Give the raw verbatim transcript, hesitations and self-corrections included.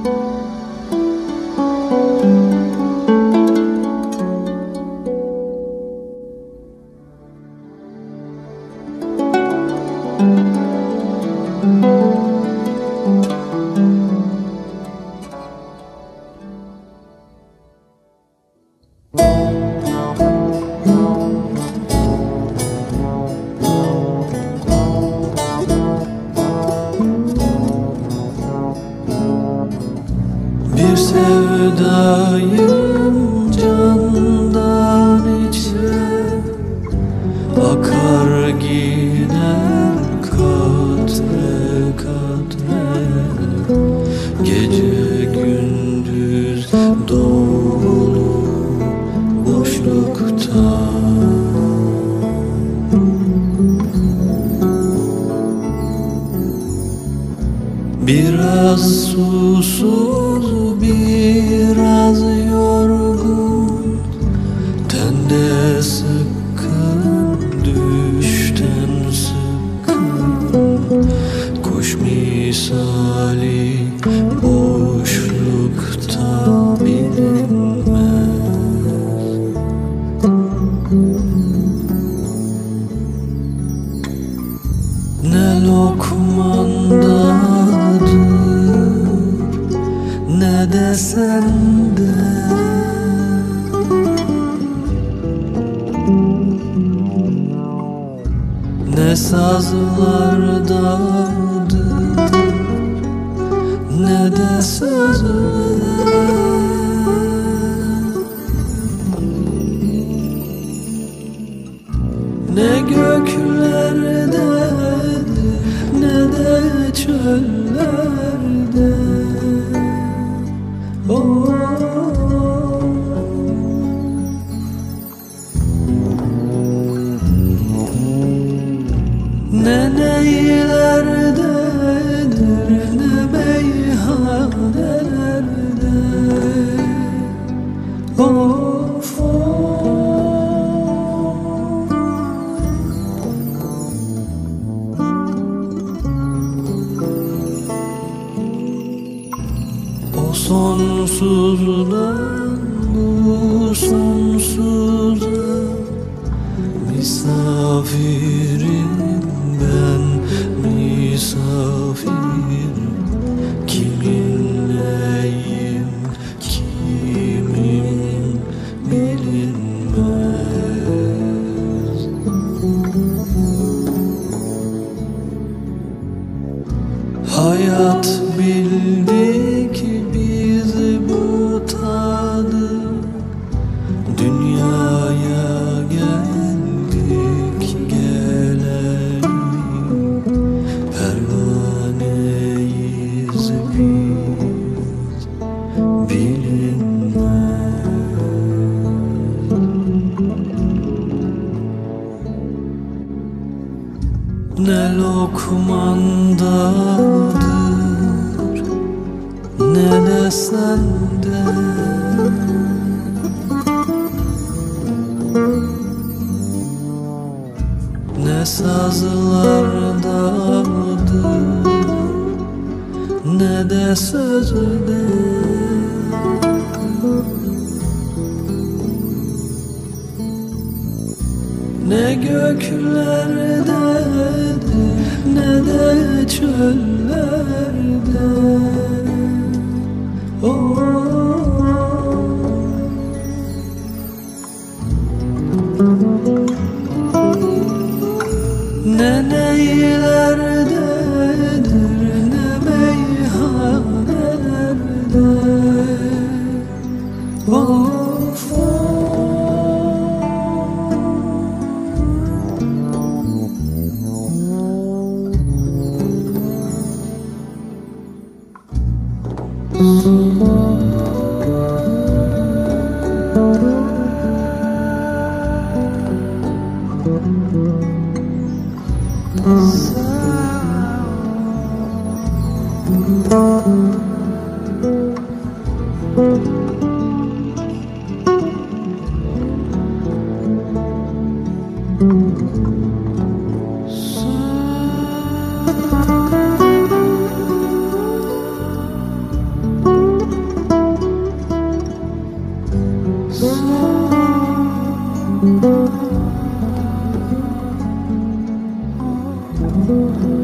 Bir sevdayım candan içe, akar gider katre katre, gece gündüz dolu boşlukta. Biraz susuz, biraz yorgun, tende sıkkın, düşten sıkkın, kuş misali boşlukta bilinmez. Ne lokmandadır, ne de sende, ne sazlardadır, ne de sözler. Ne göklerdedir, ne de çöllerde. Oh. Ne neylerdedir, ne meyhanelerde. Of, of. O sonsuzdan bu sonsuza misafirim ben, misafir. Kiminleyim, kimim bilinmez. Hayat bildik biz bu tadı, dünyaya geldik geleli, pervaneyiz biz bilinmez. Ne lokmandadır, ne de sende, ne sazlardadır, ne de sözde. Ne göklerdedir, ne de çöllerde. Oh. Ne neylerdedir, ne meyhanelerde. Of, of. çöllerde